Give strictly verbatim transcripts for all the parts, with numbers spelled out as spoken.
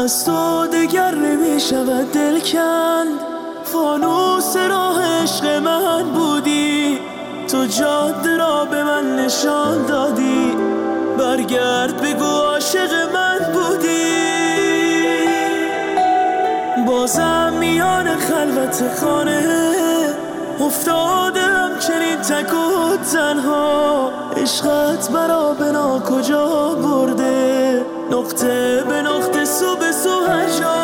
از تو دگر نمیشود دل کند، فانوس راه عشق من بودی، تو جاده را به من نشان دادی، برگرد بگو عاشق من بودی. بازم میان خلوت خانه افتادم چنین تک و تنها، عشقت مرا به نا کجا برده، نقطه به نقطه سو به سو هجا.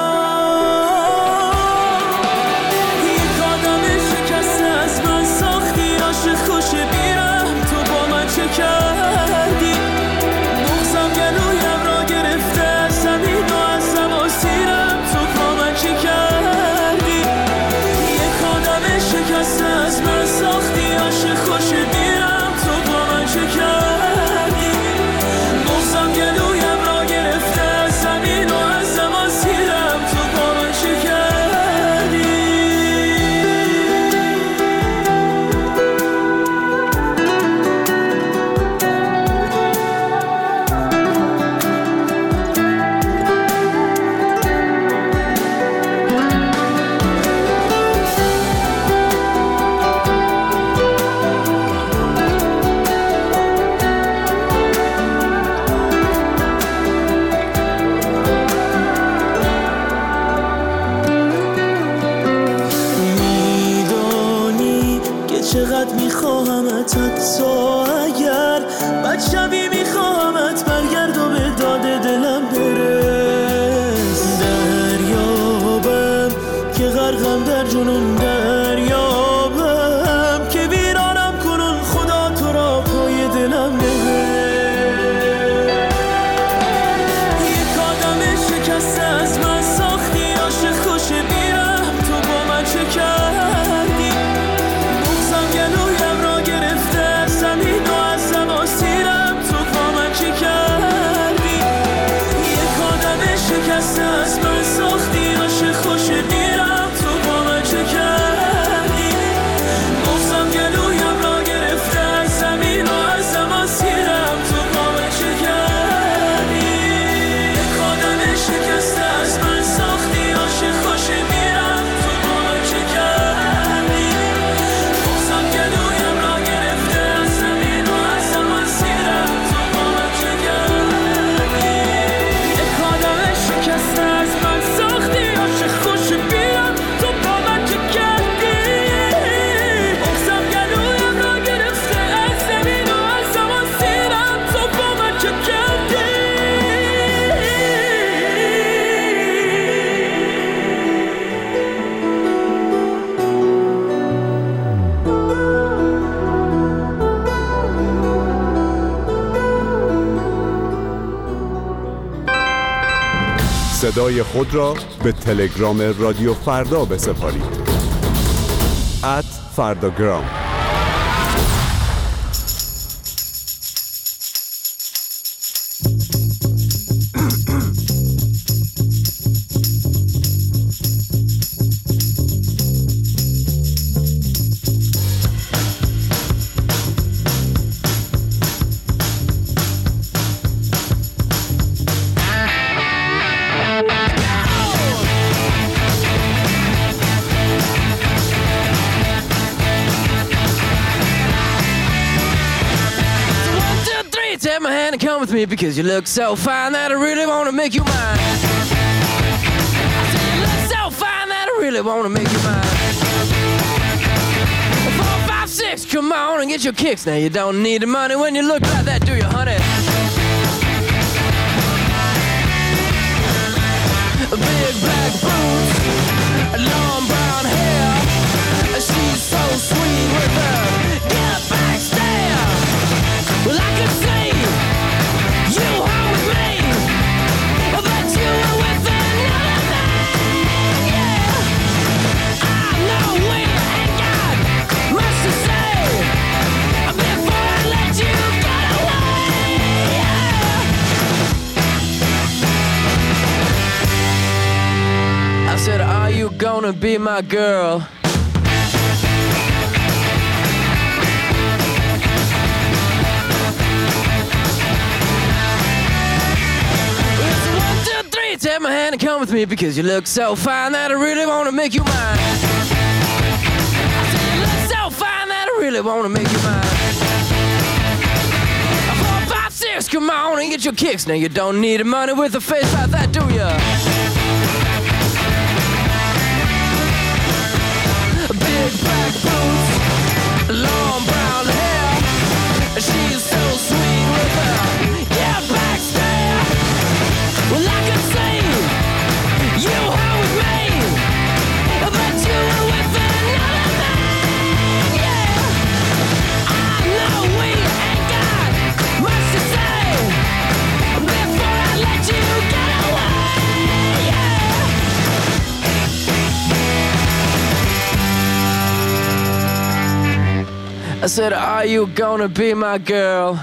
یک آدم شکسته از من ساختی، عاشق خوش بیرم تو با من چه کردی، بغضم گلویم را گرفته زمین و از زمان سیرم تو با من چه کردی. یک آدم شکسته از من ساختی، عاشق خوش بیرم تو با من چه کردی، بغضم گلویم را گرفته زمین و از زمان سیرم تو با من چه کردی. چقدر میخواهمت حتی اگر بچمی میخواهمت برگرد و به داد دلم برس. دریابم که غرقم در جنون، دریابم که ویرانم کنون، خدا تو را پای دلم نهه. یک آدم شکسته از من ساختی، عاشق خوش بیرم تو با من چه کردی، گلویم را گرفته زمین و از زمان سیرم تو با من چه کردی. یک آدم شکسته از من ساختی، عاشق خوش بیرم تو با من چه کردی، بغضم گلویم را گرفته زمین و از زمان سیرم تو با من چه کردی. یک آدم شکسته از من ساختی، عاشق خوش بیرم تو با من چه کردی، بغضم گلویم را گرفته زمین و از زمان سیرم تو با من چه کردی. یک آدم شکسته از من ساختی، عاشق خوش بیرم تو با من چه کردی، بغضم گلویم را گرفته از زمین و از زمان سیرم تو با من چه کردی. صدای خود را به تلگرام رادیو فردا بسپارید. ات فرداگرام. Take my hand and come with me because you look so fine that I really want to make you mine. I said you look so fine that I really want to make you mine. Four, five, six, come on and get your kicks. Now you don't need the money when you look like that, do you, honey? Big black boots, long brown hair. She's so sweet with her get back stare. Well, I could say you hung with me, but you were with another man, yeah. I know we ain't got much to say before I let you get away, yeah. I said, are you gonna be my girl? take my hand and come with me because you look so fine that I really want to make you mine. I said you look so fine that I really want to make you mine. Four, five, six, come on and get your kicks. Now you don't need money with a face like that, do ya? Big black boots, long brown hair. She's so sweet with her, yeah, back stare. Well, I could say you were with me, but you were with another man, yeah. I know we ain't got much to say before I let you get away, yeah. I said, are you gonna be my girl?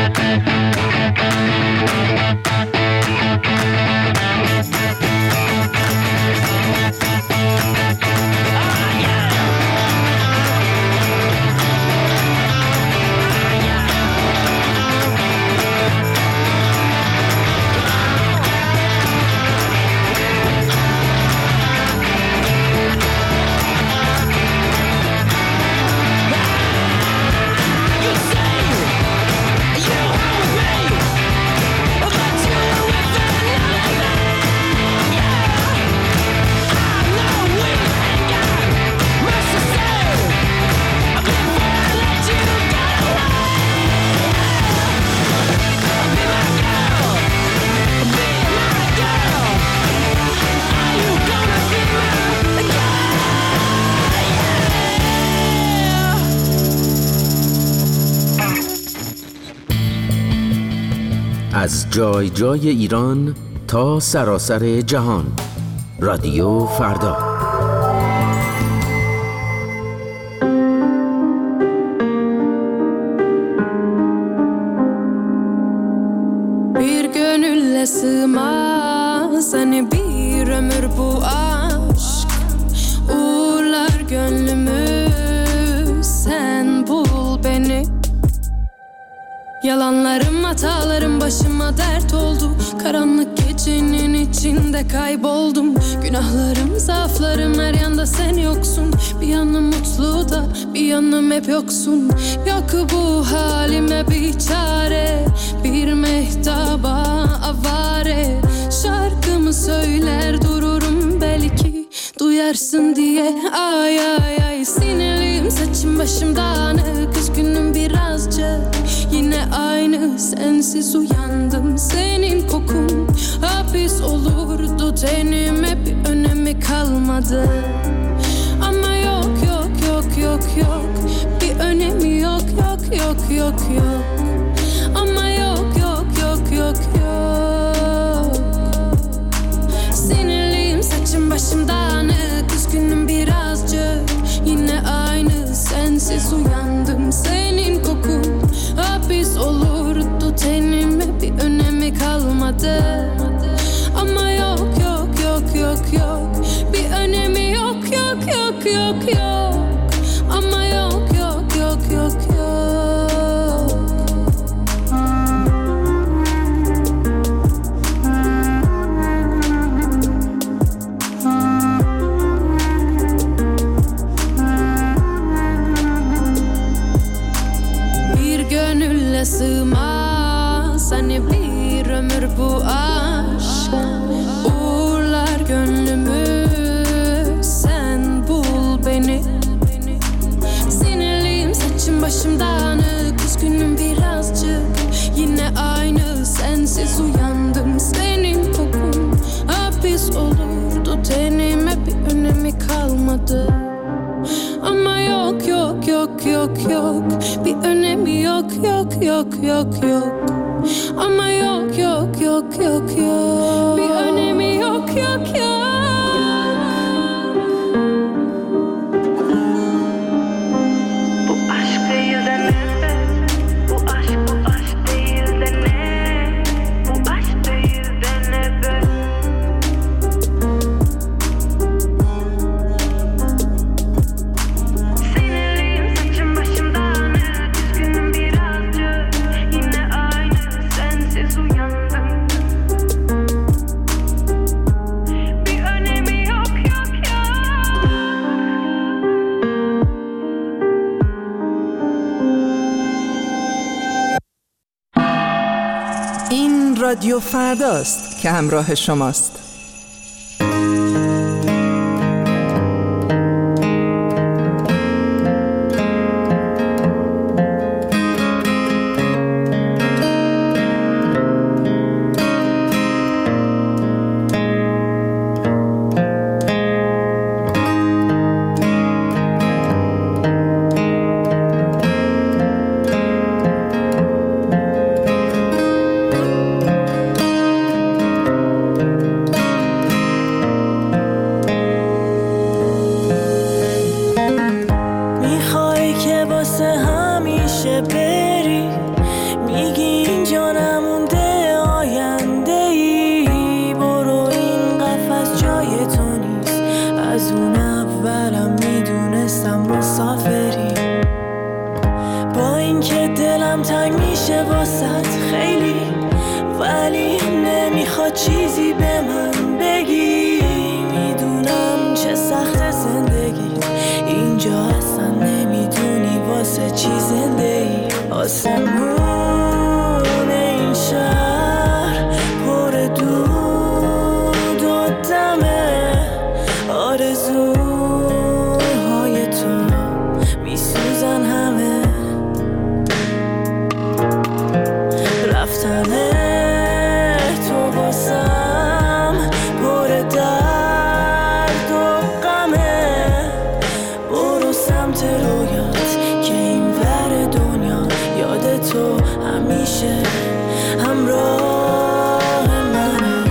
از جای جای ایران تا سراسر جهان. رادیو فردا. Bir gönülle sığmaz hani bir ömür bu aşk. Uğurlar gönlümü, sen bul beni. Yalanlarım, hatalarım başıma dert oldu. Karanlık gecenin içinde kayboldum. Günahlarım, zaaflarım, her yanda sen yoksun. Bir yanım mutlu da bir yanım hep yoksun. Yok bu halime bir çare, bir mehtaba avare. Şarkımı söyler dururum belki duyarsın diye. Ay ay ay sinirliyim, saçım başım dağınık, üzgünüm birazcık. Yine aynı sensiz uyandım, senin kokun hapis olurdu tenime, bir önemi kalmadı. Ama yok yok yok yok yok, bir önemi yok yok yok yok yok. Ama yok yok yok yok yok. Sinirliyim, saçım başım dağınık, üzgünüm birazcık. Yine aynı sensiz uyandım, senin kokun hapis olurdu tenime, bir önemi kalmadı. Ama yok yok yok yok yok, bir önemi yok yok yok yok yok. Ama yok yok yok yok yok. Gönülle sığmaz hani bir ömür bu aşk. Uğurlar gönlümü, sen bul beni. Sinirliyim, saçım başım dağınık, üzgünüm birazcık. Yine aynı sensiz uyandım, senin kokun hapis olurdu tenime, bir önemi kalmadı. Ama yok yok yok yok yok, bir önemi yok yok yok yok yok. Ama yok yok yok yok yok, bir önemi yok yok yok. Bu aşk değil de ne? Bu aşk bu aşk değil de ne? Bu aşk değil de ne be? Sinirliyim, saçım başım dağınık, üzgünüm birazcık. Yine aynı sensiz uyandım. رادیو فرداست که همراه شماست. چیزی به من بگی، میدونم چه سخت زندگی اینجا، اصلا نمیدونی واسه چی زنده ای. آسمون این شهر پر دود و دمه، آرزوهای تو میسوزن همه، رفتنه همراه منه.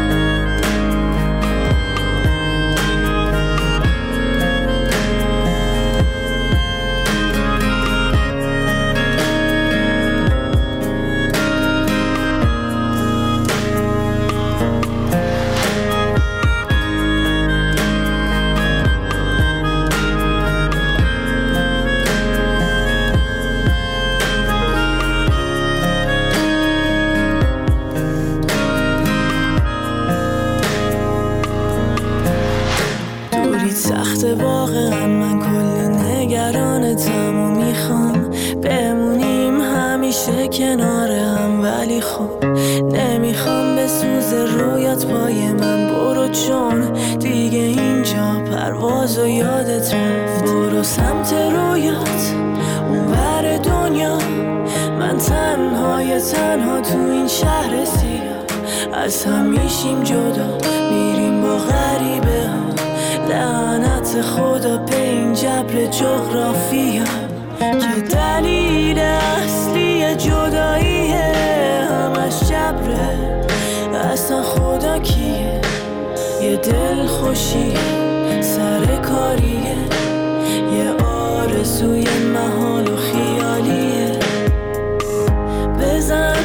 سخته واقعا، من کلی نگرانتم و میخوام بمونیم همیشه کنار هم، ولی خب نمیخوام بسوز رویات پای من. برو چون دیگه اینجا پرواز و یادت رفت، برو سمت رویات اون ور دنیا، من تنهای تنها تو این شهر سیاه، از هم میشیم جدا میریم با غریبه ها، لعنت خدا به این جبر جغرافیا که دلیل اصلی جداییه، همش جبره، اصلا خدا کیه؟ یه دل خوشی سر کاریه، یه آرزوی محال و خیالیه. بزن